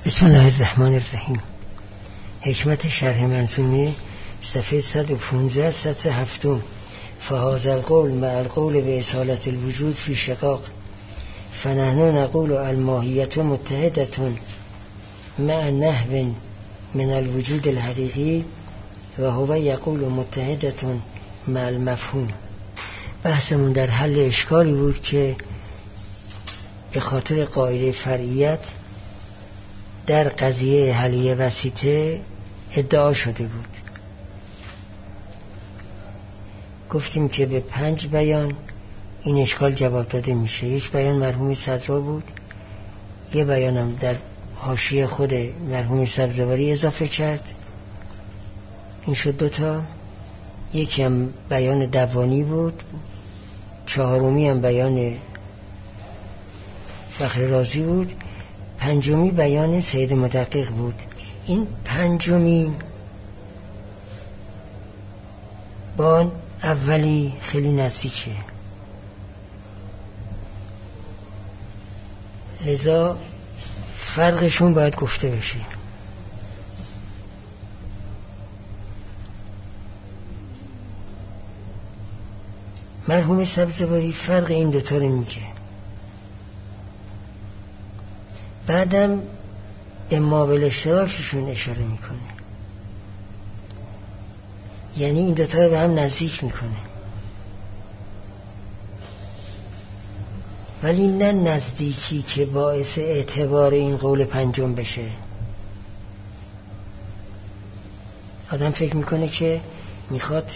بسم الله الرحمن الرحیم. حکمت شرح منظومه صفحه 115 سطر 7. فهذا القول مع القول بإصالة الوجود في شقاق، فنحن نقول الماهیت متحدة مع نحو من الوجود الحقیقی و هو یقول متحدة مع المفهوم. بحثمون در حل اشکالی بود که به خاطر قاعده فرعیت در قضیه حلیه وسیطه ادعا شده بود. گفتیم که به 5 بیان این اشکال جواب داده میشه. یک بیان مرحوم صدرا بود، یه بیانم در حاشیه خود مرحوم سبزواری اضافه کرد، این شد 2 تا. یکی هم بیان دوانی بود، 4می هم بیان فخر رازی بود، 5می بیان سید مدقق بود. این 5می با اولی خیلی نزدیکه، لذا فرقشون باید گفته بشه. مرحوم سبزواری فرق این 2 تا رو میگه، بعدم به مابل اشتراکشون اشاره میکنه، یعنی این 2 تا رو به هم نزدیک میکنه، ولی نه نزدیکی که باعث اعتبار این قول 5 بشه. آدم فکر میکنه که میخواد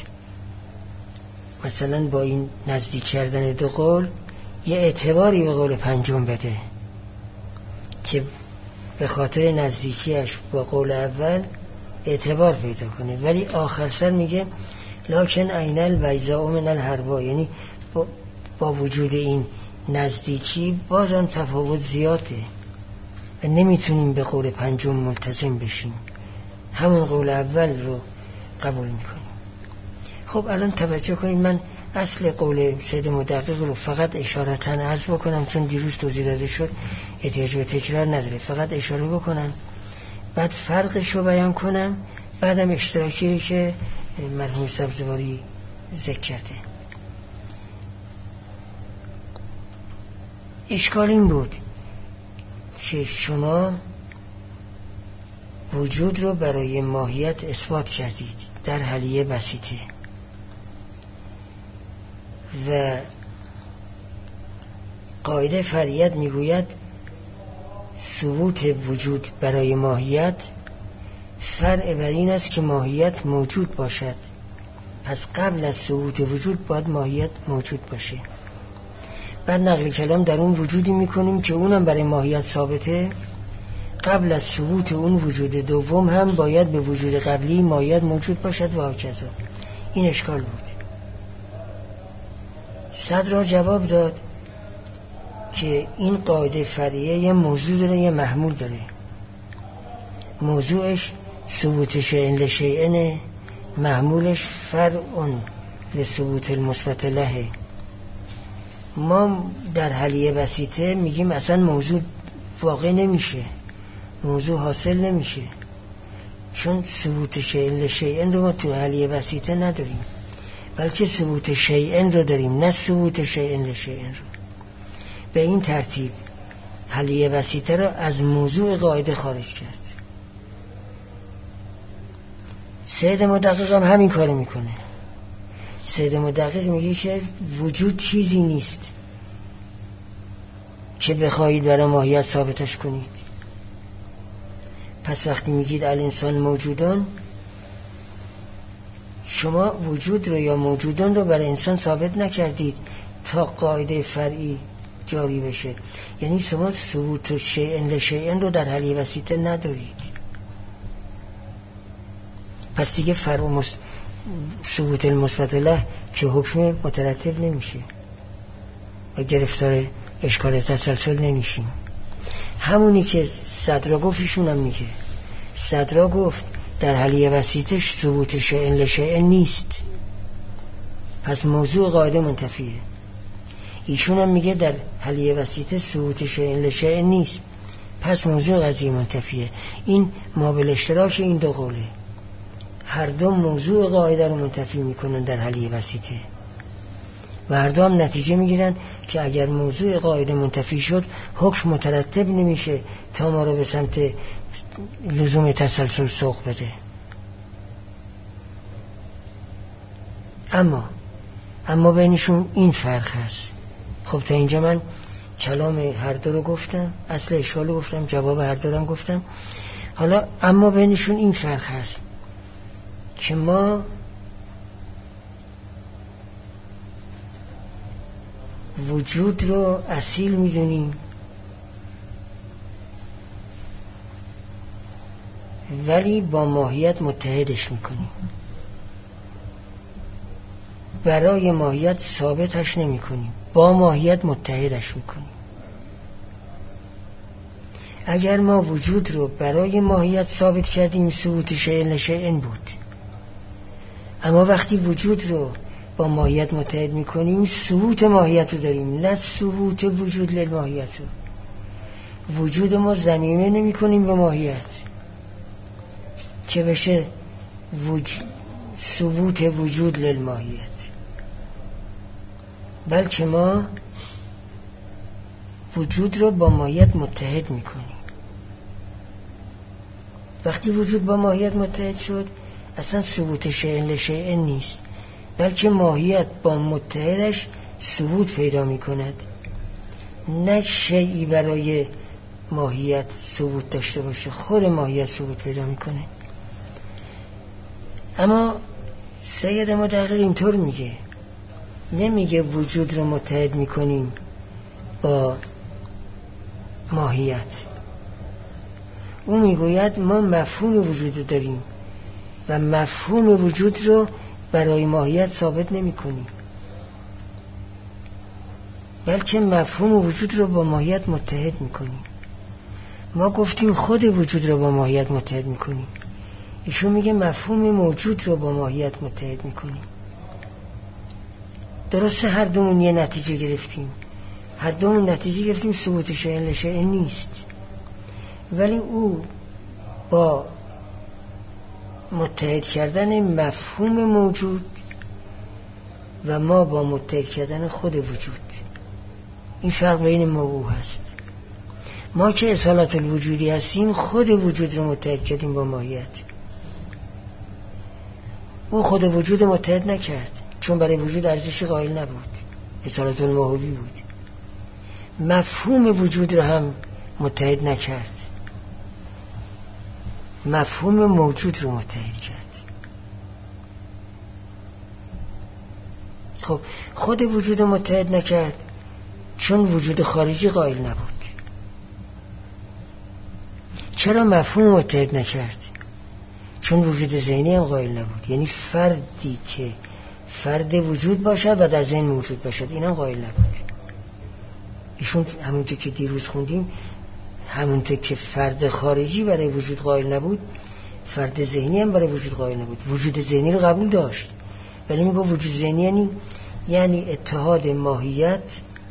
مثلا با این نزدیک کردن 2 قول یه اعتباری به قول 5 بده که به خاطر نزدیکیش با قول اول اعتبار پیدا کنه، ولی آخر سر میگه لکن عین البیضاء من الحربا، یعنی با وجود این نزدیکی بازم تفاوت زیاده و نمیتونیم به قول 5 ملتزم بشیم، همون قول اول رو قبول میکنیم. خب الان توجه کنید، من اصل قول سید مدقق رو فقط اشارتاً عرض بکنم چون دیروز توضیح داده شد، احتیاج به تکرار نداره، فقط اشاره بکنم، بعد فرقش رو بیان کنم، بعدم اشتراکی که مرحوم سبزواری ذکر کرده. اشکال این بود که شما وجود رو برای ماهیت اثبات کردید در حلیه بسیطه و قاعده فرعیت میگوید ثبوت وجود برای ماهیت فرع بر این است که ماهیت موجود باشد، پس قبل از ثبوت وجود باید ماهیت موجود باشه. بعد نقل کلام در اون وجودی میکنیم که اونم برای ماهیت ثابته، قبل از ثبوت اون وجود دوم هم باید به وجود قبلی ماهیت موجود باشد و هکذا. این اشکال بود. صدرا جواب داد که این قاعده فرعیه یه موضوع داره یه محمول داره، موضوعش ثبوت شیء لشیء، محمولش فرع لثبوت المثبت له. ما در حلیه بسیطه میگیم اصلا موضوع واقع نمیشه، موضوع حاصل نمیشه، چون ثبوت شیء لشیء رو ما تو حلیه بسیطه نداریم، بلکه ثبوت شیء رو داریم، نه ثبوت شیء لشیء رو. به این ترتیب حلیه بسیطه رو از موضوع قاعده خارج کرد. سید مدقق هم همین کارو میکنه. سید مدقق میگه که وجود چیزی نیست که بخواهید برای ماهیت ثابتش کنید. پس وقتی میگید الانسان موجودان، شما وجود رو یا موجودان رو برای انسان ثابت نکردید تا قاعده فرعی جاری بشه، یعنی شما ثبوت شیء لشیء رو در حلیه وسیطه ندارید. پس دیگه فرع ثبوت المثبت له که حکم مترتب نمیشه و گرفتار اشکال تسلسل نمیشیم. همونی که صدرا گفت ایشون هم میگه. صدرا گفت در حلیه وسیطه ثبوت شیء لشیء نیست، پس موضوع قاعده منتفیه. ایشون هم میگه در حلیه وسیطه ثبوت شیء لشیء نیست، پس موضوع قضیه منتفیه. این مابل اشتراک این دو قوله، هر دو موضوع قاعده رو منتفی میکنن در حلیه وسیطه و هر دو هم نتیجه میگیرن که اگر موضوع قاعده منتفی شد حکم مترتب نمیشه تا ما رو به سمت لزوم تسلسل سوق بده. اما بینشون این فرق هست. خب تا اینجا من کلام هر دو رو گفتم، اصل اشکال رو گفتم، جواب هر دو رو گفتم. حالا اما بینشون این فرق هست که ما وجود رو اصیل میدونیم ولی با ماهیت متحدش میکنیم، برای ماهیت ثابتش نمی کنیم، با ماهیت متحدش میکنیم. اگر ما وجود رو برای ماهیت ثابت کردیم ثبوت شیء لشیء بود، اما وقتی وجود رو با ماهیت متحد میکنیم ثبوت ماهیت رو داریم، نه ثبوت وجود للماهیت رو. وجود ما ضمیمه نمی کنیم به ماهیت که بشه ثبوت وجود للماهیت، بلکه ما وجود رو با ماهیت متحد میکنیم. وقتی وجود با ماهیت متحد شد اصلا ثبوت شیء لشیء نیست، بلکه ماهیت با متحدش ثبوت پیدا میکند، نه شیئی برای ماهیت ثبوت داشته باشه، خود ماهیت ثبوت پیدا میکنه. اما سید مدقق اینطور میگه، نمیگه وجود رو متحد میکنیم با ماهیت، او میگوید ما مفهوم وجود رو داریم و مفهوم وجود رو برای ماهیت ثابت نمی کنیم، بلکه مفهوم وجود رو با ماهیت متحد می کنیم. ما گفتیم خود وجود رو با ماهیت متحد می کنیم، ایشون میگه مفهوم موجود رو با ماهیت متحد می کنیم. درسته هر دومون یه نتیجه گرفتیم، هر دومون نتیجه گرفتیم ثبوت شیء لشیء نیست، ولی او با متحد کردن مفهوم موجود و ما با متحد کردن خود وجود، این فرق بین ما و او هست. ما که اصالت الوجودی هستیم خود وجود رو متحد کردیم با ماهیت، او خود وجود متحد نکرد چون برای وجود ارزشی قائل نبود، اصالت الموهوبی بود. مفهوم وجود رو هم متحد نکرد، مفهوم موجود رو متحد کرد. خب خود وجود رو متحد نکرد چون وجود خارجی قائل نبود. چرا مفهوم متحد نکرد؟ چون وجود ذهنی هم قائل نبود، یعنی فردی که فرد وجود باشد و در ذهن موجود باشد این هم قائل نبود. ایشون همونطور که دیروز خوندیم، همونطور که فرد خارجی برای وجود قائل نبود فرد ذهنی هم برای وجود قائل نبود. وجود ذهنی رو قبول داشت ولی میگه وجود ذهنی یعنی اتحاد ماهیت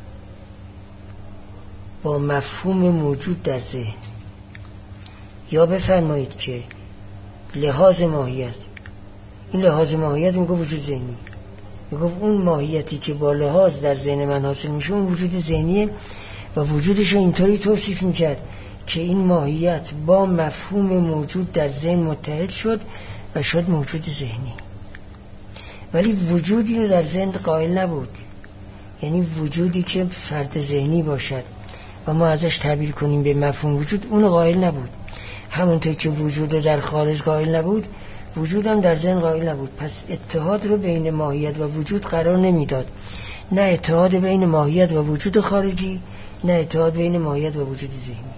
با مفهوم موجود در ذهن. یا بفرمایید که لحاظ ماهیت، این لحاظ ماهیت میگه وجود ذهنی، میگه اون ماهیتی که با لحاظ در ذهن من حاصل میشه اون وجود ذهنیه و وجودش رو اینطوری توصیف میکرد که این ماهیت با مفهوم موجود در ذهن متحد شد و شد موجود ذهنی. ولی وجودی رو در ذهن قائل نبود، یعنی وجودی که فرد ذهنی باشد و ما ازش تعبیر کنیم به مفهوم وجود اون قائل نبود. همونطور که وجود رو در خارج قائل نبود وجود هم در ذهن قائل نبود. پس اتحاد رو بین ماهیت و وجود قرار نمیداد، نه اتحاد بین ماهیت و وجود خارجی نه اتحاد بین ماهیت و وجود ذهنی،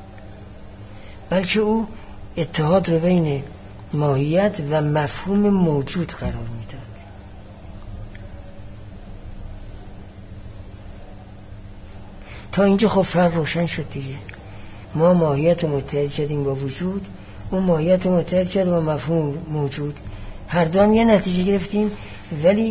بلکه او اتحاد رو بین ماهیت و مفهوم موجود قرار میداد. تا اینجا خب فرق روشن شد دیگه. ما ماهیت رو متحد کردیم با وجود، اون ماهیت رو متحد کرد با مفهوم موجود، هر دو هم یه نتیجه گرفتیم ولی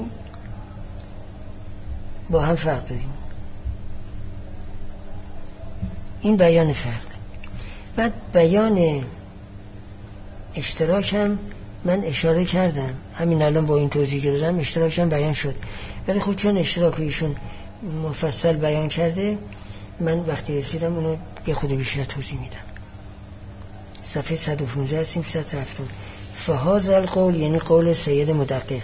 با هم فرق داریم. این بیان فرق. بعد بیان اشتراک هم من اشاره کردم، همین الان با این توضیح که دادم اشتراک هم بیان شد، ولی خود چون اشتراک ایشون مفصل بیان کرده من وقتی رسیدم اونو یه خود بیشتر توضیح میدم. صفحه 115 هستیم، سطر هفتم. فهذا القول یعنی قول سید مدقق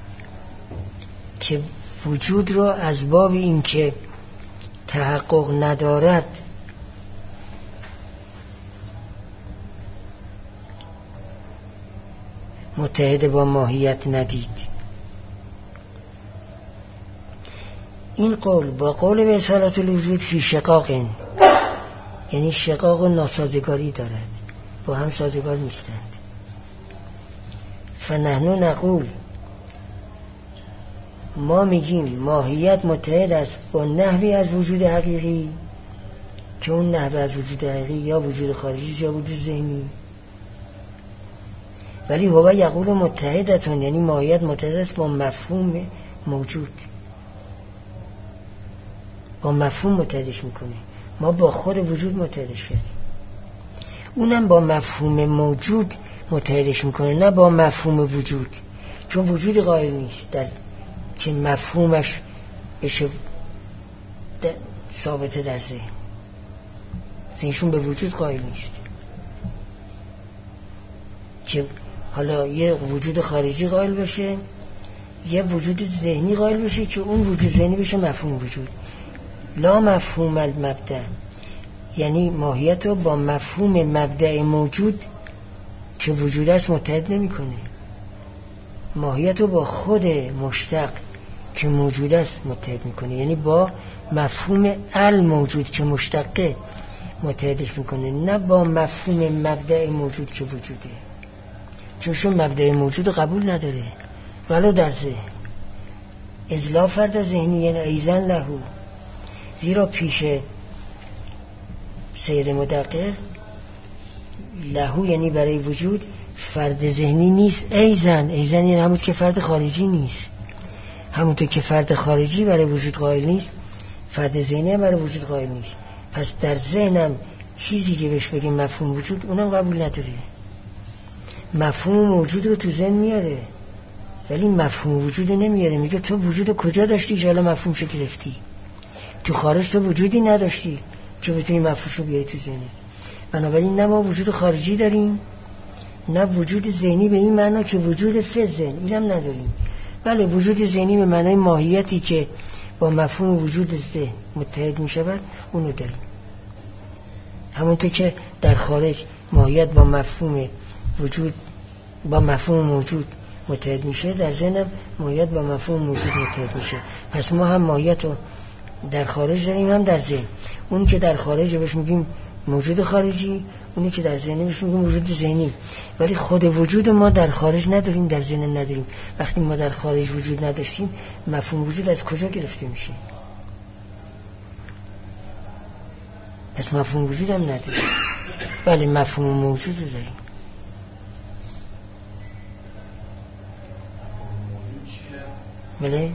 که وجود را از باب این که تحقق ندارد متحد با ماهیت ندید. این قول با قول به اصالت الوجود فی شقاق، یعنی شقاق و ناسازگاری دارد، با هم سازگار نیستند. فنحن نقول، ما میگیم ماهیت متحد است با نحوی از وجود حقیقی که اون نحوی از وجود حقیقی یا وجود خارجی یا وجود ذهنی، ولی هو یقول متحدتون، یعنی ماهیت متحد است با مفهوم موجود، با مفهوم متحدش میکنه. ما با خود وجود متحدش کردیم، اونم با مفهوم موجود متحدش میکنه، نه با مفهوم وجود، چون وجود قائل نیست در که مفهومش بشه ثابته در ذهن، ذهنشون به وجود قائل نیست که حالا یه وجود خارجی قائل بشه، یه وجود ذهنی قائل بشه که اون وجود ذهنی بشه مفهوم وجود. لا مفهوم المبدأ، یعنی ماهیت رو با مفهوم مبدأ موجود که وجود است متحد نمی کنه، ماهیت رو با خود مشتق که موجود است متحد میکنه، یعنی با مفهوم الموجود که مشتقه متحدش میکنه، نه با مفهوم مبدأ موجود که وجوده، چون مبدأ موجود قبول نداره ولو در ذهن. ازلا فرد ذهنی یعنی ایزن لهو، زیرا پیش سیر مدقق لهو یعنی برای وجود فرد ذهنی نیست. ایزن یعنی همون که فرد خارجی نیست، همونطور که فرد خارجی برای وجود قائل نیست فرد ذهنی هم برای وجود قائل نیست. پس در ذهنم چیزی که بهش بگیم مفهوم وجود اونم قبول نداره. مفهوم موجود رو تو ذهن میاره ولی مفهوم وجود نمیاره، میگه تو وجود کجا داشتی که حالا مفهومشو گرفتی؟ تو خارج تو وجودی نداشتی که بتونی مفهومشو بیاری تو ذهنت. بنابراین نه ما وجود خارجی داریم نه وجود ذهنی به این معنا که وجود فزن، اینم نداریم. بله وجود ذهنی به معنای ماهیتی که با مفهوم وجود ذهن متحد می شود اونو داریم. همونطور که در خارج ماهیت با مفهوم وجود با مفهوم موجود متحد میشه، در ذهن ماهیت با مفهوم موجود متحد میشه. پس ما هم ماهیت رو در خارج داریم هم در ذهن. اونی که در خارج بهش میگیم موجود خارجی، اونی که در ذهن بهش میگیم وجود ذهنی، ولی خود وجود ما در خارج نداریم، در ذهن نداریم. وقتی ما در خارج وجود نداشتیم مفهوم وجود از کجا گرفته میشه؟ پس مفهوم وجود هم نداریم. بله مفهوم موجود رو داریم. بله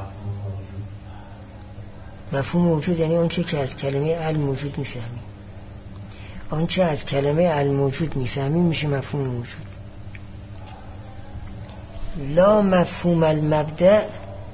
مفهوم موجود یعنی آنچه که از کلمه الموجود میفهمیم، آنچه از کلمه الموجود میفهمیم میشه مفهوم موجود. لا مفهوم المبدأ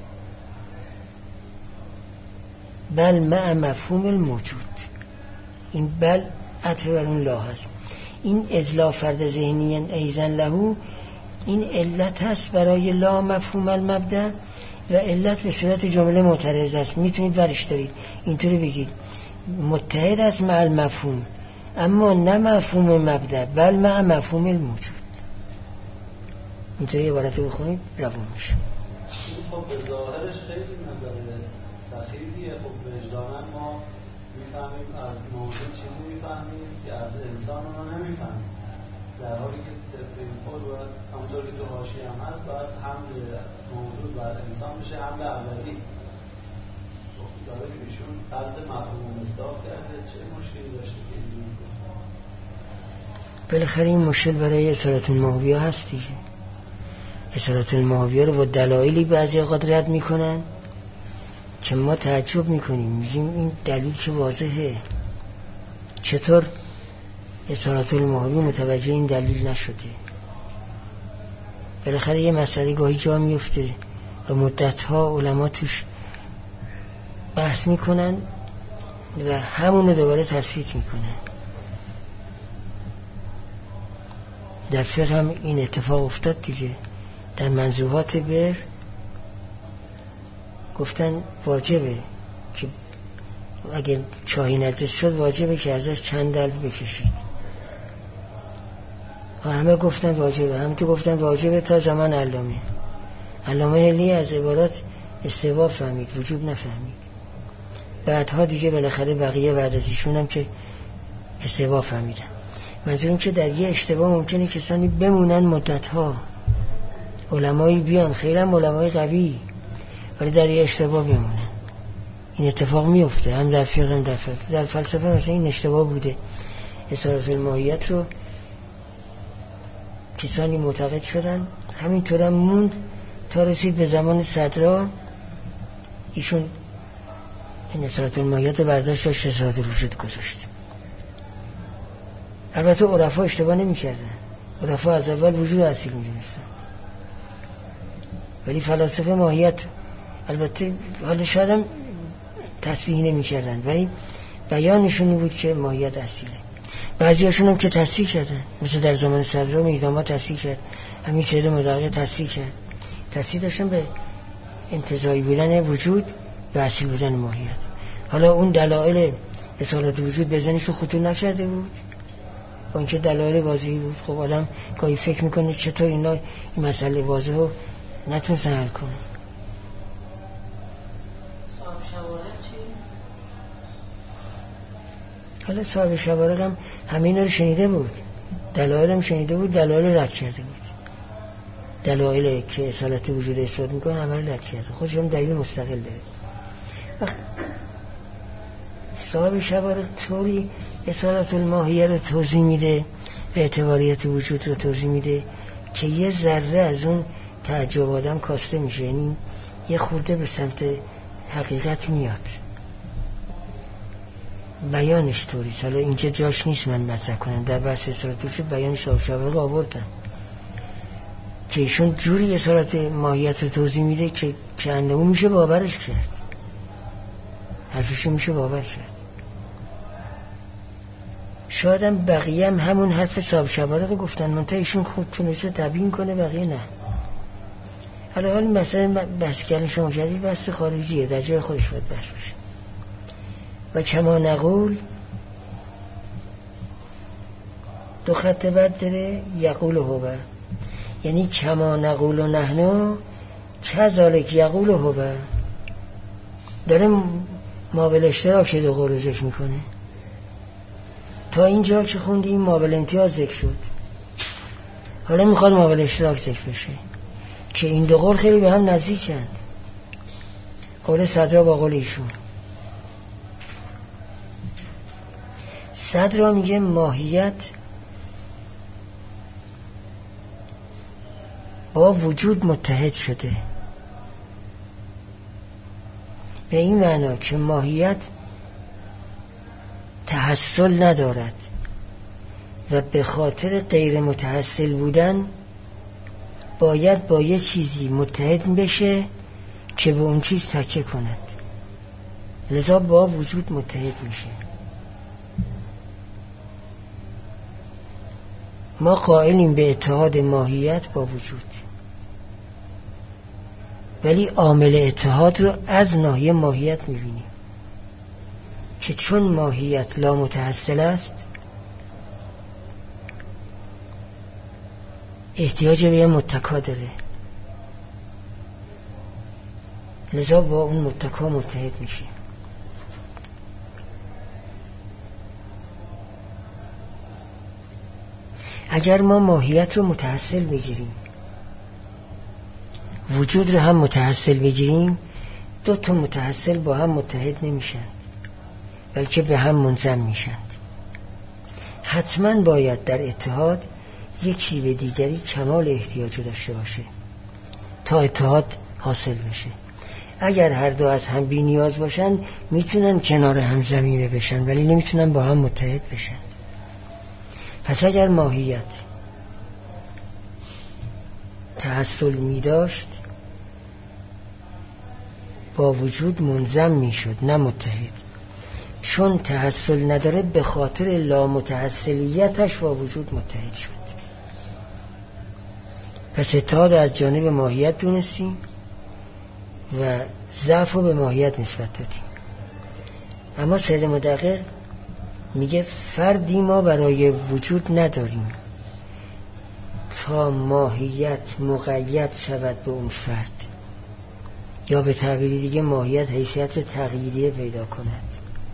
بل مع مفهوم الموجود. این بل عطف بر اون لا هست. این ازلا فرد ذهنی ایزن لهو این علت هست برای لا مفهوم المبدأ و علت به صورت جمله معترض است. میتونید ورش دارید اینطوری بگید متحد است مع المفهوم اما نه مفهوم مبدأ بل مع مفهوم الموجود. اینطوری عبارت رو بخونید روان میشه. خب به ظاهرش خیلی نظر سخیفیه. خب وجدانا ما میفهمیم از موجود چیزی میفهمیم که از انسان ما نمیفهمیم، در حالی که تفریم خود و همونطور که تو حاشیه هم هست باید حمل موجود بر انسان بشه حمل اولی. داره که ایشون قلب مفهوم مصداق کرده، چه مشکلی داشته که این دون کنه؟ بالاخره این مشکل برای اصالت الماهویه هست دیگه. اصالت الماهویه رو با دلایلی بعضی اوقات رد میکنن که ما تعجب میکنیم، میگیم این دلیل که واضحه. چطور اصالت المحبی متوجه این دلیل نشده. بالاخره یه مسئله گاهی جا میفته و مدتها علما توش بحث میکنن و همونو دوباره تثبیت میکنن. در فقه هم این اتفاق افتاد دیگه. در منزوحات بر گفتن واجبه که اگه چاهی نجس شد واجبه که ازش چند دلو بکشید. همه گفتن واجبه، هم تو گفتن واجبه تا زمان علامه حلی از عبارات استحباب فهمید، وجوب نفهمید. بعدها دیگه بالاخره بقیه بعد از ایشون هم که استحباب فهمیدن. منظورم که در یه اشتباه ممکنه کسانی بمونن مدتها، علمایی بیان خیرم علمای قوی، ولی در یه اشتباه بمونن. این اتفاق میفته هم در فقه هم در فلسفه. مثلا این اشتباه بوده، اصالت الماهیت رو کسانی معتقد شدن، همینطور هم موند تا رسید به زمان صدرا. ایشون این اصالت الماهیت برداشت داشت، اصالت الوجود گذاشت. البته عرفا اشتباه نمی کردن، عرفا از اول وجود اصیل می دونستن، ولی فلاسفه ماهیت البته حالا شاید هم تصحیح نمی کردن، ولی بیانشون بود که ماهیت اصیله. بعضی هاشون هم که تصحیح کردن، مثل در زمان صدرا میداما تصحیح کرد، همین سید مدقق تصحیح کرد. تصحیح داشتن به انتزاعی بودن وجود و اصیل بودن ماهیت. حالا اون دلایل اصالت وجود بزنیش رو خطور نکرده بود، با اینکه دلایل واضحی بود. خب آدم گاهی فکر میکنه چطور اینا این مسئله واضح رو نتونستن حل کنه. حالا صاحب شوارق هم همین رو شنیده بود، دلایل هم شنیده بود، دلایل رد کرده بود. دلایل که اصالت وجود اثبات میکنه همه رو رد کرده، خودش هم دلیل مستقل داره. وقت صاحب شوارق طوری اصالت الماهیه رو توضیح میده، اعتباریت وجود رو توضیح میده که یه ذره از اون تعجب آدم کاسته میشه، یعنی یه خورده به سمت حقیقت میاد. بیانش طوری، حالا اینجا جاش نیست من مطرح کنم، در بحث اصالت وجود بیانش صاحب شوارق آوردم که ایشون جوری اصالت ماهیت رو توضیح میده که انده میشه باورش کرد، حرفشو میشه باور کرد. شاید هم بقیه هم همون حرف صاحب شوارق گفتن، منتها ایشون خود تونسته تبیین کنه، بقیه نه. حالا مثلا بحث کردن شما کردید بحث خارجیه، در جای خودش باید بحث بشه. و کما نقول دو خط بد داره، یقول هو، یعنی کما نقول و نحنو کذالک یقول هو، داره مابل اشتراک دو قول ذکر میکنه. تا اینجا که خوندیم مابل امتیاز ذکر شد، حالا میخواد مابل اشتراک ذکر بشه که این دو قول خیلی به هم نزدیکند، قول صدرا با قول ایشون. صدرا میگه ماهیت با وجود متحد شده، به این معنا که ماهیت تحصل ندارد و به خاطر غیر متحصل بودن باید با یه چیزی متحد بشه که به اون چیز تکیه کند، لذا با وجود متحد میشه. ما قائلیم به اتحاد ماهیت با وجود، ولی عامل اتحاد رو از ناحیه ماهیت میبینیم که چون ماهیت لا متحصل است احتیاج به یه متکا داره، لذا با اون متکا متحد میشه. اگر ما ماهیت رو متحصل بگیریم، وجود رو هم متحصل بگیریم، دو تا متحصل با هم متحد نمیشند، بلکه به هم منضم میشند. حتما باید در اتحاد یکی به دیگری کمال احتیاج داشته باشه تا اتحاد حاصل بشه. اگر هر دو از هم بی نیاز باشن میتونن کنار هم زمینه بشن، ولی نمیتونن با هم متحد بشن. پس اگر ماهیت تحصل می داشت با وجود منضم می شد نه متحد. چون تحصل نداره به خاطر لامتحصلیتش با وجود متحد شد. پس اتحاد از جانب ماهیت دونستیم و ضعف رو به ماهیت نسبت دادیم. اما سید مدقق میگه فردی ما برای وجود نداریم تا ماهیت مقید شود به اون فرد، یا به تعبیری دیگه ماهیت حیثیت تقییدیه پیدا کند.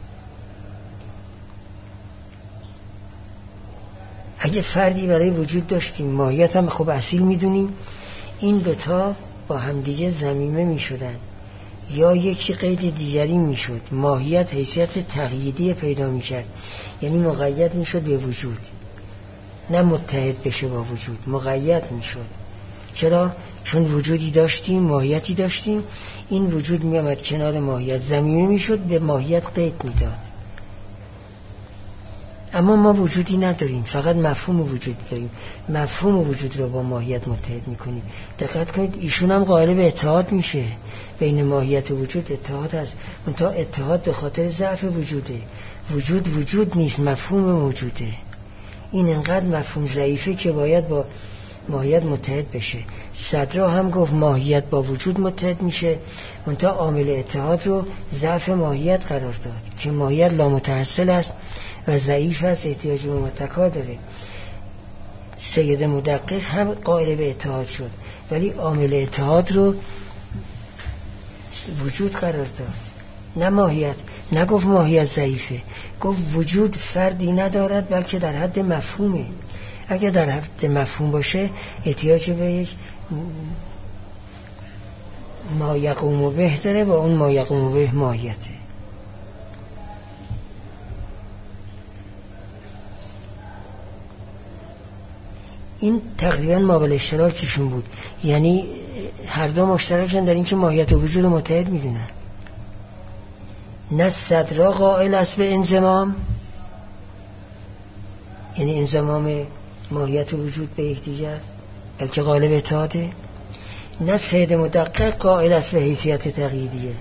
اگه فردی برای وجود داشتیم، ماهیت هم خب اصیل میدونیم، این دوتا با همدیگه ضمیمه میشدن یا یکی قید دیگری میشد، ماهیت حیثیت تقییدی پیدا میکرد، یعنی مقید میشد به وجود، نه متحد بشه با وجود، مقید میشد. چرا؟ چون وجودی داشتیم، ماهیتی داشتیم، این وجود میامد کنار ماهیت، ضمیمه میشد، به ماهیت قید میداد. اما ما وجودی نداریم، فقط مفهوم وجود داریم، مفهوم وجود رو با ماهیت متحد میکنیم. دقت کنید ایشون هم قائل به اتحاد میشه، بین ماهیت و وجود اتحاد هست، منتها اتحاد به خاطر ضعف وجوده. وجود نیست، مفهوم موجوده. این انقدر مفهوم ضعیفه که باید با ماهیت متحد بشه. صدرا هم گفت ماهیت با وجود متحد میشه، منتها عامل اتحاد رو ضعف ماهیت قرار داد که ماهیت لامتحصل است و ضعیف است، احتیاج به متکا داره. سید مدقق هم قائل به اتحاد شد، ولی عامل اتحاد رو وجود قرار داد نه ماهیت. نگفت ماهیت ضعیفه، گفت وجود فردی ندارد بلکه در حد مفهومه. اگر در حد مفهوم باشه احتیاج به یک ما یقوم به داره، با اون ما یقوم به ماهیته. این تقریبا مابل اشتراکشون بود، یعنی هر دو مشترکشن در این که ماهیت و وجود متحد میدونن. نه صدرا قائل است به انضمام، یعنی انضمام ماهیت و وجود به یکدیگر، بلکه قائل به اتحاده. نه سید مدقق قائل است به حیثیت تقییدیه،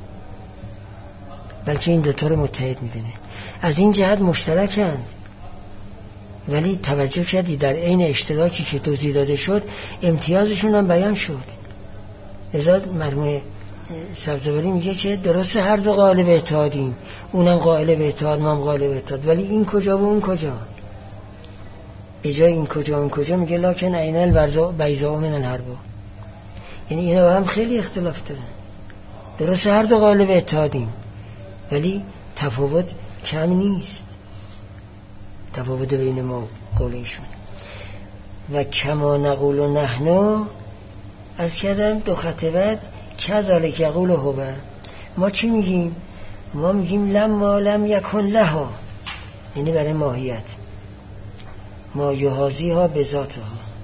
بلکه این دوتا رو متحد میدونه. از این جهت مشترکند، ولی توجه کردی در عین اشتراکی که توضیح داده شد امتیازشون هم بیان شد. لذا مرحوم سبزواری میگه که درسته هر دو قائل به اتحادیم، اونم قائل به اتحاد، ما هم قائل به اتحاد، ولی این کجا و اون کجا؟ به جای این کجا و اون کجا میگه لکن عین البیضاء من الحرب. یعنی اینا هم خیلی اختلاف دارن. درسته هر دو قائل به اتحادیم، ولی تفاوت کم نیست، تفاوت بین ما و قول ایشون. و کما نقول و نحنو از کردم دو خط بعد کذالک یقول هو. ما چی میگیم؟ ما میگیم لما لم یکن لها، یعنی برای ماهیت، ما یحاذی ها به ذاتها.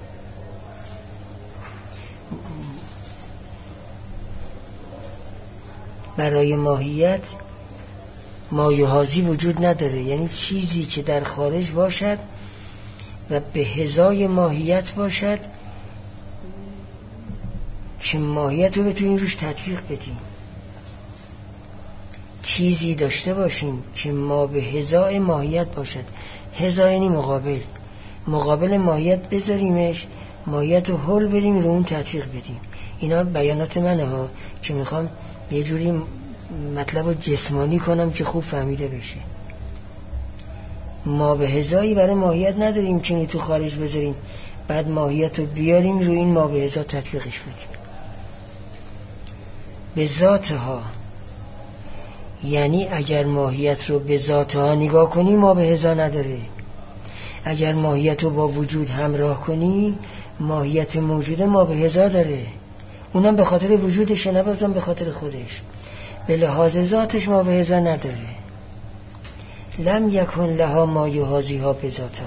برای ماهیت ما یحاذی وجود نداره، یعنی چیزی که در خارج باشد و به هزای ماهیت باشد که ماهیت رو بتونیم روش تطبیق بدیم. چیزی داشته باشیم که ما به هزای ماهیت باشد، هزا یعنی مقابل ماهیت بذاریمش، ماهیت رو حل بدیم رو اون تطبیق بدیم. اینا بیانات منه ها که میخوام یه جوری مطلب رو جسمانی کنم که خوب فهمیده بشه. ما به هزایی برای ماهیت نداریم که تو خارج بذاریم بعد ماهیت رو بیاریم روی این ما به هزا تطبیقش بدیم. به ذاتها، یعنی اگر ماهیت رو به ذاتها نگاه کنی ما به هزا نداره، اگر ماهیت رو با وجود همراه کنی ماهیت موجوده ما به هزا داره، اونم به خاطر وجودشه نه بازم به خاطر خودش، به لحاظ ذاتش ما به هزا نداره. لم یکن لها ما یحاذی ها به ذاتها،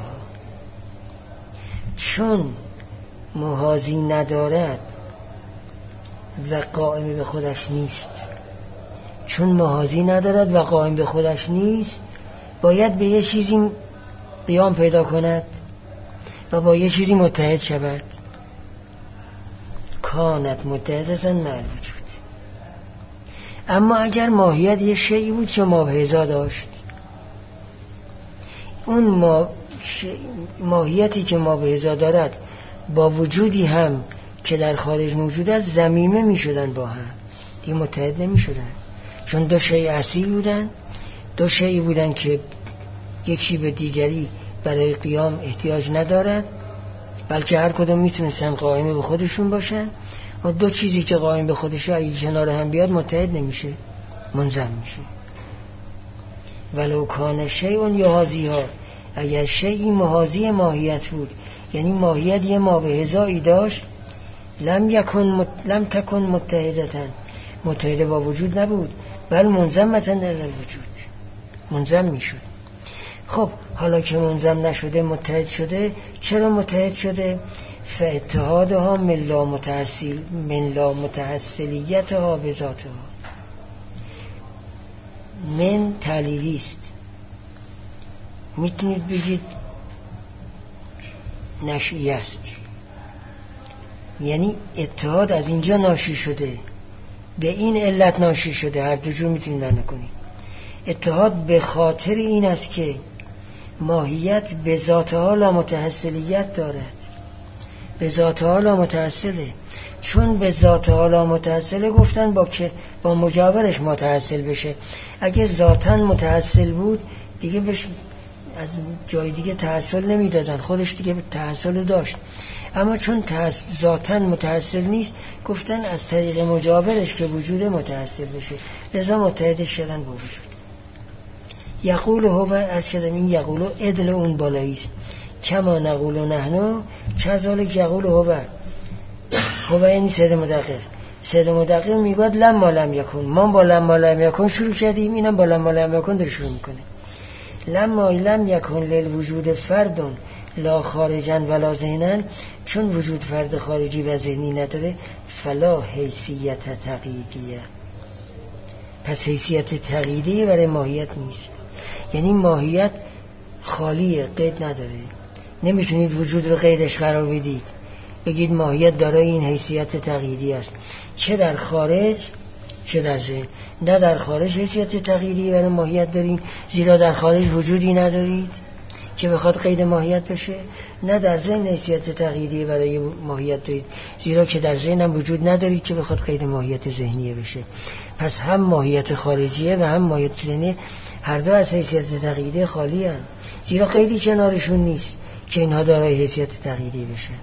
چون محاذی ندارد و قائم به خودش نیست، چون محاذی ندارد و قائم به خودش نیست باید به یه چیزی قیام پیدا کند و با یه چیزی متحد شود. کانت متحدتاً مع الوجود. اما اگر ماهیت یه شیئی بود که مابهزا داشت، اون ماهیتی که مابهزا دارد با وجودی هم که در خارج موجود است ضمیمه می شدن، با هم دیگه متحد نمی شدن، چون دو شیء اصیل بودن، دو شیئی بودن که یکی به دیگری برای قیام احتیاج ندارد، بلکه هر کدوم میتونستن قائم به خودشون باشن. و دو چیزی که قائم به خودشه اگه کنار هم بیاد متحد نمیشه، منضم میشه. ولو کان شیء یحاذیها، اگر شیئی محاذی ماهیت بود، یعنی ماهیت یه مابهزایی داشت، لم تکن متحدتن، متحد با وجود نبود، بل منضمتن در الوجود، منضم میشد. خب حالا که منضم نشده متحد شده، چرا متحد شده؟ فاتحادها من لا متحصلیتها بذاتها. من تعلیلی است، میتونید بگید نشئی است، یعنی اتحاد از اینجا ناشی شده، به این علت ناشی شده، هر دو جور میتونید معنی کنید. اتحاد به خاطر این است که ماهیت به ذاتها لا متحصلیت دارد، به ذاتها لا متحصله. چون به ذاتها لا متحصله گفتن با مجاورش متحصل بشه. اگه ذاتاً متحصل بود دیگه بهش از جای دیگه تحصل نمیدادن، خودش دیگه تحصل داشت. اما چون ذاتاً متحصل نیست، گفتن از طریق مجاورش که وجود متحصل بشه، لذا متحدش شدن با وجود. یقول هو، از شدم این یقولو عدل اون بالاییست، کما نقولو نحنو کذالک یقول هو یعنی سید مدقق میگوید لما لم یکن، ما با لما لم یکن شروع کردیم، اینم با لما لم یکن داره شروع میکنه. لما لم یکن للوجود فردون لا خارجا ولا ذهنا، چون وجود فرد خارجی و ذهنی نداره، فلا حیثیت تقییدیه، پس حیثیت تقییدی برای ماهیت نیست. یعنی ماهیت خالیه، قید نداره. نمیتونید وجود رو قیدش قرار بدید، بگید ماهیت دارای این حیثیت تقییدی است، چه در خارج چه در ذهن. نه در خارج حیثیت تقییدی برای ماهیت دارید، زیرا در خارج وجودی ندارید که بخواد قید ماهیت بشه، نه در ذهن حیثیت تقییدی برای ماهیت دارید، زیرا که در ذهن هم وجود ندارید که بخواد قید ماهیت ذهنیه بشه. پس هم ماهیت خارجیه و هم ماهیت ذهنی، هر دو از حیثیت تقییدی خالی هستند، زیرا قیدی کنارشون نیست که اینها دارای حیثیت تقییدی بشن.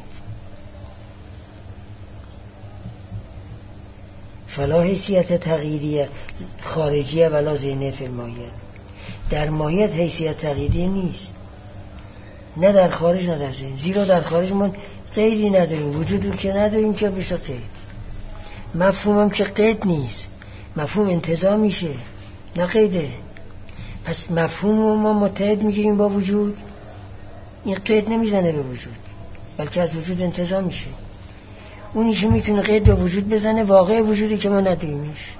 فلا حیثیت تقییدی خارجیه ولا ذهنی فی الماهیت. در ماهیت حیثیت تقییدی نیست، نه در خارج نه در ذهن، زیرا در خارج ما قیدی نداریم، وجودی که نداریم که بشه قید. مفهومم که قید نیست، مفهوم انتزاع میشه نه قیده. پس مفهوم ما متحد میگیریم با وجود، این قید نمیزنه به وجود، بلکه از وجود انتزاع میشه. اونی که میتونه قید به وجود بزنه واقع وجودی که ما ندیمیش.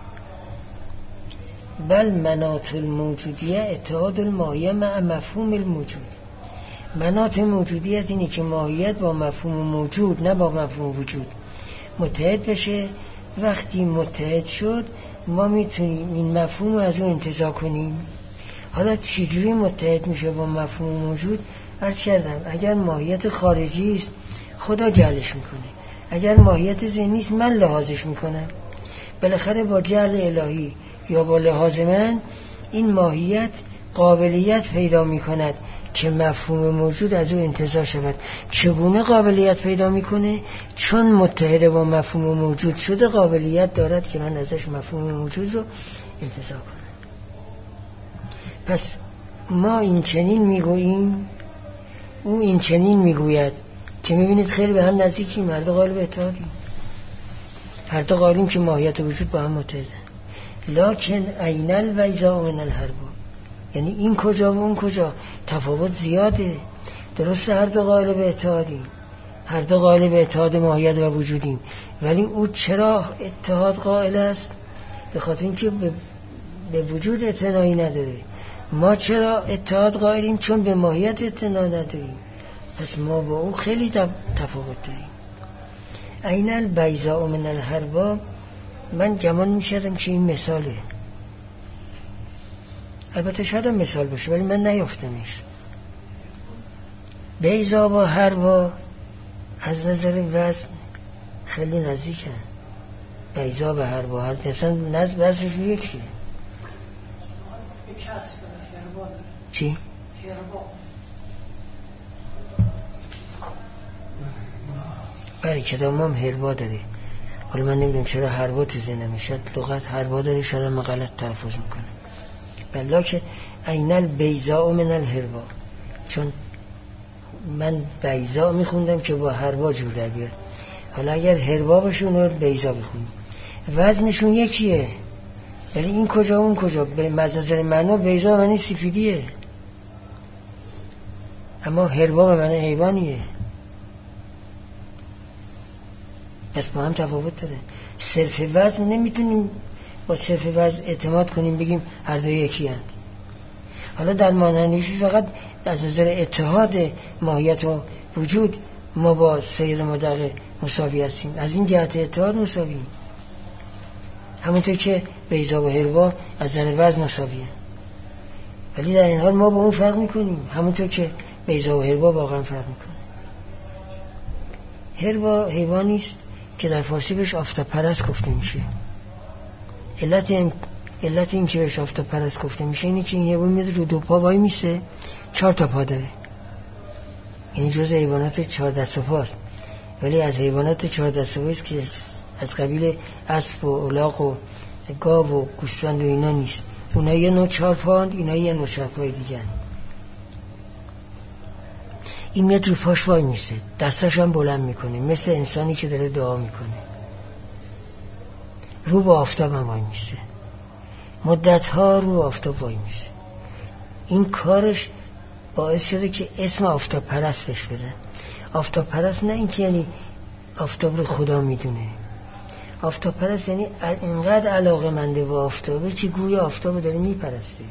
بل مناط الموجودیه اتحاد الماهیه مع مفهوم الموجود. مناط موجودیت اینه که ماهیت با مفهوم موجود، نه با مفهوم وجود، متحد بشه. وقتی متحد شد ما میتونیم این مفهوم رو از اون انتزاع کنیم. حالا چجوری متحد میشه با مفهوم موجود؟ عرض کردم اگر ماهیت خارجی است خدا جعلش میکنه، اگر ماهیت ذهنی است من لحاظش میکنم. بالاخره با جعل الهی یا با لحاظ من این ماهیت قابلیت پیدا میکند که مفهوم موجود از او انتزاع شود. چگونه قابلیت پیدا میکنه؟ چون متحد با مفهوم موجود شده قابلیت دارد که من ازش مفهوم موجود رو انتزاع کنم. پس ما این چنین میگوییم، او این چنین میگوید، که میبینید خیلی به هم نزدیکیم، هر دو قالب اتحادیم، هر دو قالیم که ماهیت وجود با هم متحده. لکن عین الویزا من الحرب، یعنی این کجا و اون کجا تفاوت زیاده. درسته هر دو قالب اتحادیم، هر دو قالب اتحاد ماهیت و وجودیم، ولی او چرا اتحاد قائل است؟ به خاطر اینکه به وجود اعتنایی نداره. ما چرا اتحاد قائلیم؟ چون به ماهیت اعتنا نداریم. پس ما با او خیلی تفاوت داریم. عین البیضاء من الحربا، من گمان می‌کردم که این مثاله، البته شاید مثال باشه ولی من نیافتمش. بیضا با حربا از نظر وزن خیلی نزدیکن. بیضا و حربا هر مثلا وزنش یکیه. چی؟ بله کدام هم حربا داره. حالا من نمیدونم چرا حربا تو ذهنم شد، لغت حربا داره، شاید من غلط تلفظ میکنم. بلا که عین البیضاء من الحربا، چون من بیضا میخوندم که با حربا جور در بیاد. حالا اگر حربا باشه اون رو بیضا بخونیم، وزنشون یکیه، ولی این کجا اون کجا. به مزازر معنا بیضا معنی سفیدیه، اما حربا به معنی حیوانیه. پس با هم تفاوت داره. صرف وزن نمیتونیم با صرف وزن اعتماد کنیم بگیم هر دو یکی هست. حالا در مانندگی فقط از نظر اتحاد ماهیت و وجود ما با سید مدق مساوی هستیم، از این جهت اتحاد مساویم، همونطور که بیضا و حربا از نظر وزن مساویه، ولی در این حال ما با اون فرق میکنیم، همونطور که بیضا و حربا واقعا فرق میکنه. حربا حیوانی است که در فارسی بهش آفتاب پرست گفته میشه. علت این که بهش آفتاب پرست گفته میشه اینه که این حیوان میاد رو دو پا وای میسه، 4 تا پا داره، این جزء حیوانات 4 دست و پاست، ولی از حیوانات 4 دست و پاست که از قبیل اسب و الاغ و گاو و گوسفند و اینا نیست. اونا یه نوع 4 پاند، اینا یه نوع 4 پای دیگه هن. این میاد رو پاش وای میسه، دستاش هم بلند میکنه مثل انسانی که داره دعا میکنه، رو با آفتاب هم وای میسه، مدت ها رو آفتاب وای میسه. این کارش باعث شده که اسم آفتاب پرست بهش بدن. آفتاب پرست نه اینکه یعنی آفتاب رو خدا میدونه، آفتاب پرست یعنی اینقدر علاقه منده با آفتابه که گوی آفتاب داره میپرسته.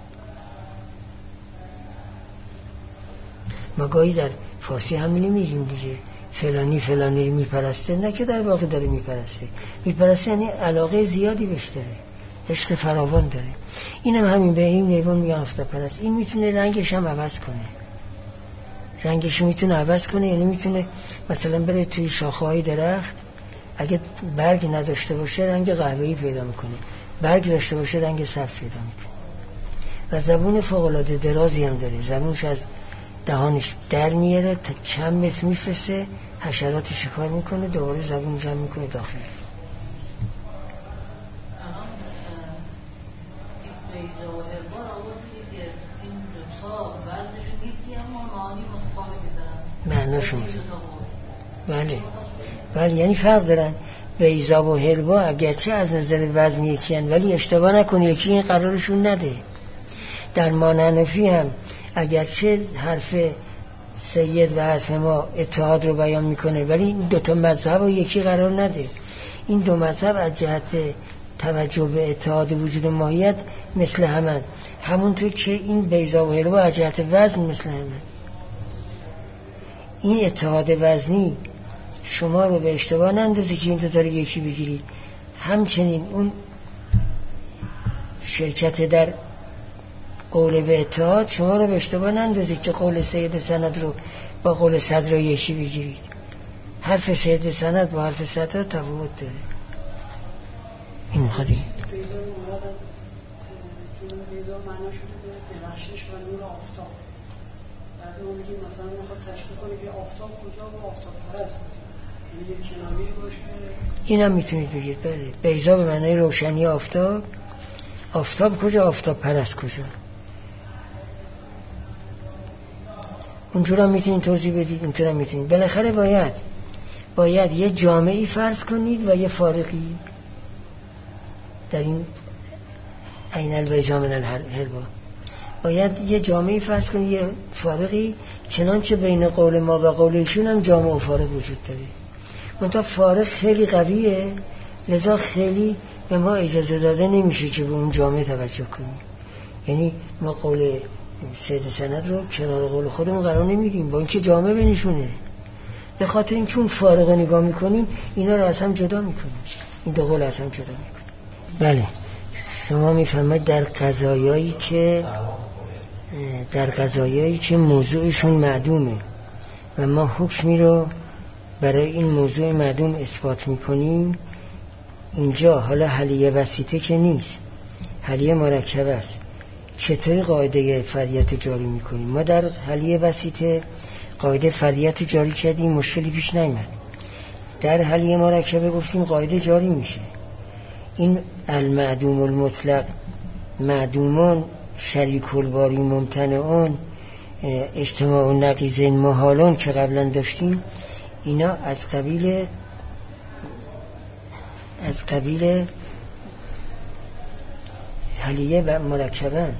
ما گاهی در فارسی همینی میگیم دیگه، فلانی فلانی رو میپرسته، نه که در واقع داره میپرسته یعنی علاقه زیادی بهش داره، عشق فراوان داره. اینم همین به این حیوان میگن آفتاب پرست. این میتونه رنگش هم عوض کنه، رنگش میتونه عوض کنه، یعنی میتونه مثلا بره توی شاخه‌های درخت، اگه برگ نداشته باشه رنگ قهوه‌ای پیدا میکنه، برگ داشته باشه رنگ سبز پیدا میکنه. و زبون فوق‌العاده درازی هم داره، زبونش از دهانش در میاره تا چند متر میفرسه، حشراتی شکار میکنه، دوباره زبون جمع میکنه داخل. معناشون بله یعنی فرق دارن. بیضا و حربا اگرچه از نظر وزن یکی هن، ولی اشتباه نکنی یکی این قرارشون نده. در مانعنفی هم اگرچه حرف سید و حرف ما اتحاد رو بیان میکنه، ولی این دوتا مذهب رو یکی قرار نده. این دو مذهب از جهت توجه به اتحاد وجود ماهیت مثل همن، همونطور که این بیضا و حربا از جهت وزن مثل همن. این اتحاد وزنی شما رو به اشتباه نندازه که این دو داره یکی بگیرید. همچنین اون شرکت در قول به اتحاد شما رو به اشتباه نندازه که قول سید سند رو با قول صدر یکی بگیرید. حرف سید سند با حرف صدر تفاوت داره. این خودی بیضا معنا شده به درخشش و نور آفتاب. بعد اون میگه مثلا میخواد تشبیه کنه که آفتاب کجا و آفتاب پرست، یعنی یک کنایه‌ای باشه. اینم میتونید بگید بله. بیضا به معنای روشنی آفتاب، آفتاب کجا، آفتاب پرست کجا. اونجورا میتونید توضیح بدید، اونجورا میتونید. بالاخره باید یه جامعی فرض کنید و یه فارقی در این عین البیضا من الحربا. باید یه جامعی فرض کنید، یه فارقی، چنانچه بین قول ما و قول ایشون هم جامع و فارق وجود داره. منتها فارق خیلی قویه، لذا خیلی به ما اجازه داده نمیشه که به اون جامعه توجه کنیم. یعنی ما قول سید سند رو کنار قول خودمون قرار نمیدیم، با اینکه جامعه بنشونه، به خاطر اینکه اون فارغ رو نگاه میکنیم اینا رو از هم جدا میکنیم، این دو قول از هم جدا میکنیم. بله شما میفهمید در قضایایی که موضوعشون معدومه و ما حکمی رو برای این موضوع معدوم اثبات میکنیم، اینجا حالا حلیه وسیطه که نیست، حلیه مرکبه است، چطوری قاعده فریت جاری میکنیم؟ ما در حلیه وسیطه قاعده فریت جاری کردیم، مشکلی پیش نیامد. در حلیه مرکبه گفتیم قاعده جاری میشه. این المعدوم المطلق، معدومون، شریک الباری، ممتنعون، اجتماع و نقیضین، محالون که قبلا داشتیم، اینا از قبیل حلیه و مرکبند.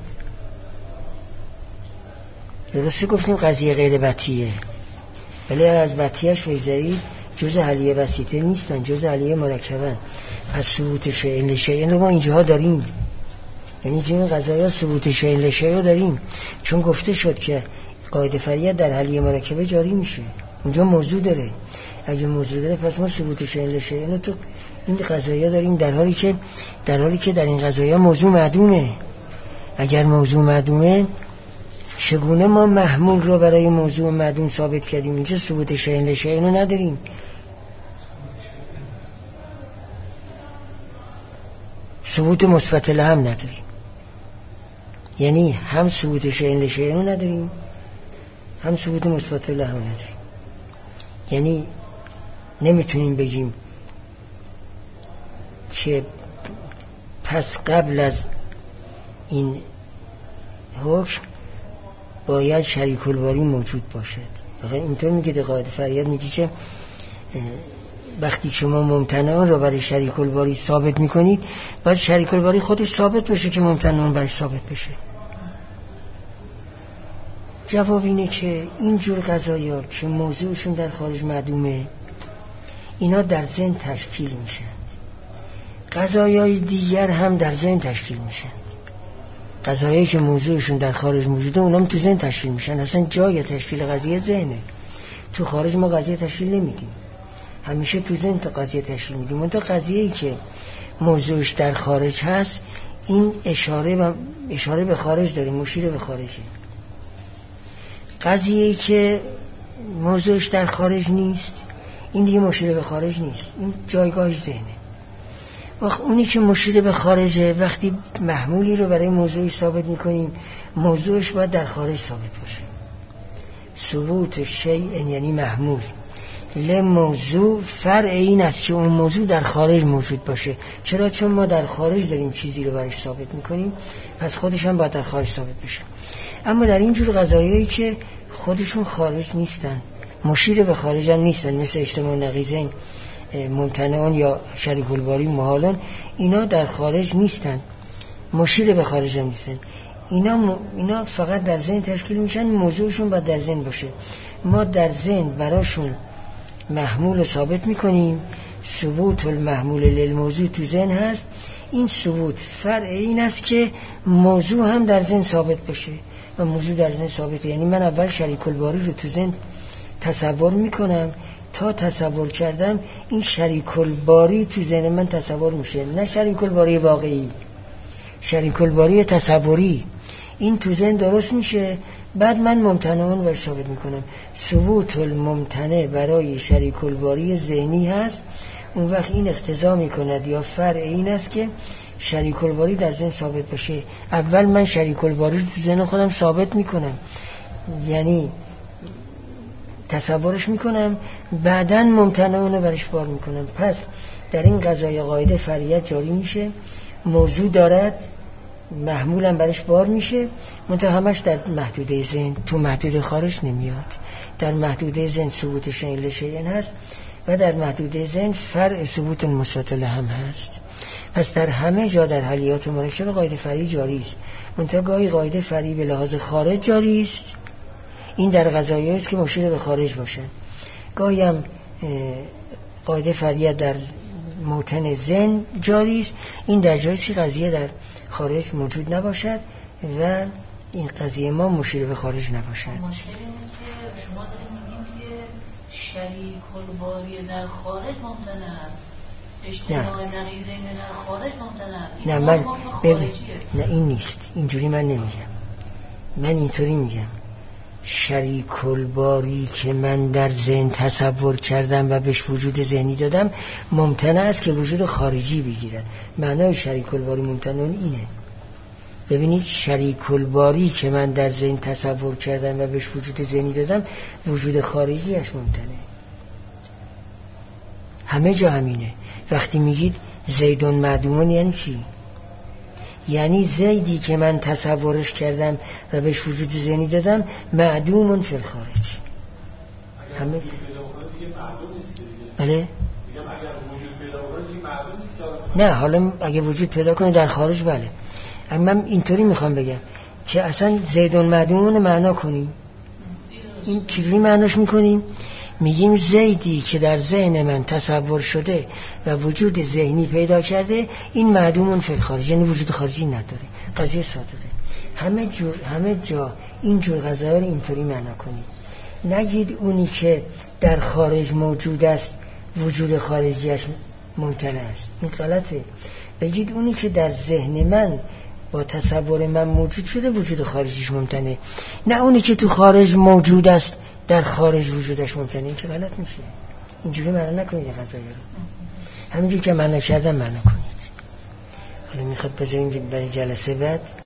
درسته گفتیم قضیه غیر بطیه، ولی از بطیهش بگذارید جز حلیه وسیطه نیستن، جز حلیه مرکبند. از ثبوت شیء لشیء رو ما اینجاها داریم، یعنی جمعی قضایا ثبوت شیء لشیء رو داریم، چون گفته شد که قاعده فریت در حلیه مرکبه جاری میشه، اونجا موضوع داره. اگه موضوع داره پس ما ثبوت شیء لشیء رو تو این قضایا داریم، در حالی که در این قضایا موضوع معدومه. اگر موضوع معدومه چگونه ما محمول رو برای موضوع معدوم ثابت کردیم؟ اینجا ثبوت شیء لشیء رو نداریم. ثبوت مثبت له هم نداریم، یعنی هم ثبوت شیء لشیء رو نداریم، هم ثبوت مثبت له هم نداریم. یعنی نمیتونیم بگیم که پس قبل از این حکم باید شریک الباری موجود باشد. واقعا اینطور میگه در قاعده فریت، میگه که وقتی شما ممتنعان رو برای شریک الباری ثابت میکنید باید شریک الباری خودش ثابت بشه که ممتنعان برای ثابت بشه. جواب اینه که اینجور قضایا که موضوعشون در خارج معدومه، اینا در ذهن تشکیل میشن. قضایای دیگر هم در ذهن تشکیل میشن. قضایایی که موضوعشون در خارج موجوده اونام تو ذهن تشکیل میشن. اصلا جای تشکیل قضیه ذهنه. تو خارج ما قضیه تشکیل نمیدیم، همیشه تو ذهن قضیه تشکیل میدیم. اون تا قضیه‌ای که موضوعش در خارج هست، این اشاره به خارج داره، مشیر به خارجه. قضیه‌ای که موضوعش در خارج نیست، این دیگه مشیر به خارج نیست، این جایگاهش ذهنه. اونی که مشیر به خارجه، وقتی محمولی رو برای موضوعش ثابت میکنیم، موضوعش باید در خارج ثابت باشه. ثبوت شیء یعنی محمول لموضوع فرع این است که اون موضوع در خارج موجود باشه. چرا؟ چون ما در خارج داریم چیزی رو برایش ثابت میکنیم، پس خودش هم باید در خارج ثابت بشه. اما در این جور قضایایی که خودشون خارج نیستن، مشیر به خارج هم نیستن، مثل اجتماع نقیضین، ممتنعان یا شریک الباری، محالان، اینا در خارج نیستن، مشیر به خارج هم نیستن. اینا فقط در ذهن تشکیل میشن، موضوعشون باید در ذهن باشه. ما در ذهن براشون محمول رو ثابت میکنیم. ثبوت المحمول للموضوع تو ذهن هست. این ثبوت فرع این است که موضوع هم در ذهن ثابت بشه و موضوع در ذهن ثابته. یعنی من اول شریک الباری رو تو ذهن تصور میکنم، تا تصور کردم این شریک الباری تو ذهن من تصور میشه، نه شریک الباری واقعی، شریک الباری تصوری. این تو ذهن درست میشه، بعد من ممتنعون رو ثابت میکنم. ثبوت الممتنع برای شریک الباری ذهنی هست. اون وقت این اقتضا میکند یا فرع این است که شریک الباری در ذهن ثابت بشه. اول من شریک الباری رو تو ذهن خودم ثابت میکنم، یعنی تصورش میکنم، بعدن ممتنعون رو برش بار میکنم. پس در این قضای قاعده فریت جاری میشه، موضوع دارد، محمولم برش بار میشه، منتها همش در محدوده ذهن، تو محدوده خارج نمیاد. در محدوده ذهن ثبوت شیء لشیء هست و در محدوده ذهن فرع ثبوت مثبت له هم هست. پس در همه جا در حلیات مرکبه قاعده فرعی جاری است، منتها گاهی قاعده فرعی به لحاظ خارج جاری است. این در قضایایی است که مشیر به خارج باشن. گاهی هم قاعده فرعی در موطن ذهن جاری است. این در جایی که قضیه در خارج موجود نباشد و این قضیه ما مشیر به خارج نباشد. مشکل اینه که شما دارید میگین که شریک الباری در خارج ممتنع است، اجتماع نقیضین در خارج ممتنع است. نه من نه این نیست، اینجوری من نمیگم. من اینطوری میگم شریک الباری که من در ذهن تصور کردم و بهش وجود ذهنی دادم ممتنع است که وجود خارجی بگیرد. معنای شریک الباری ممتنع اینه. ببینید شریک الباری که من در ذهن تصور کردم و بهش وجود ذهنی دادم وجود خارجیش ممتنع. همه جا همینه. وقتی میگید زیدون معدومون یعنی چی؟ یعنی زیدی که من تصورش کردم و بهش وجود ذهنی دادم معدومون فی الخارج. همه بله؟ نه حالا اگه وجود پیدا کنه در خارج بله. اما من اینطوری میخوام بگم که اصلا زیدون معدومون معنا کنیم. این چجوری معناش میکنیم؟ میگیم زیدی که در ذهن من تصور شده و وجود ذهنی پیدا کرده این معدومون فی الخارج، یعنی وجود خارجی نداره. قضیه صادقه. همه جا اینجور قضایا رو اینطوری معنا کنید. نگید اونی که در خارج موجود است وجود خارجیش ممتنع است. این غلطه. بگید اونی که در ذهن من با تصور من موجود شده وجود خارجیش ممتنع، نه اونی که تو خارج موجود است در خارج وجودش ممتنع. این که غلط میشه. اینجوری معنا نکنید قضایا رو. همینجوری که معنا کردم معنا کنید. حالا میخواد بذاریم برای جلسه بعد